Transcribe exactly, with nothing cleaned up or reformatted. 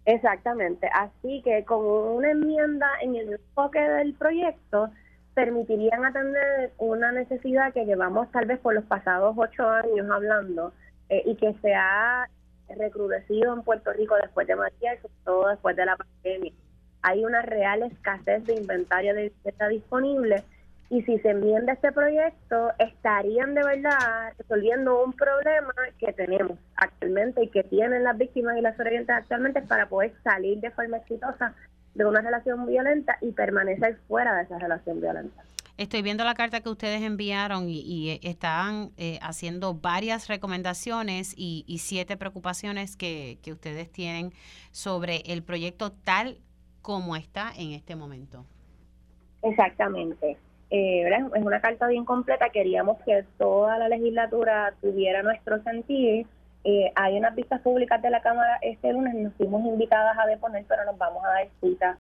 Exactamente, así que con una enmienda en el enfoque del proyecto permitirían atender una necesidad que llevamos tal vez por los pasados ocho años hablando eh, y que se ha recrudecido en Puerto Rico después de María y sobre todo después de la pandemia. Hay una real escasez de inventario de vivienda disponible y si se enmienda este proyecto estarían de verdad resolviendo un problema que tenemos actualmente y que tienen las víctimas y las sobrevivientes actualmente para poder salir de forma exitosa de una relación violenta y permanecer fuera de esa relación violenta. Estoy viendo la carta que ustedes enviaron y, y eh, están eh, haciendo varias recomendaciones y, y siete preocupaciones que, que ustedes tienen sobre el proyecto tal como está en este momento. Exactamente. Eh, ¿verdad? Es una carta bien completa. Queríamos que toda la legislatura tuviera nuestro sentir. Eh, hay unas vistas públicas de la Cámara este lunes, nos fuimos invitadas a deponer, pero nos vamos a dar cita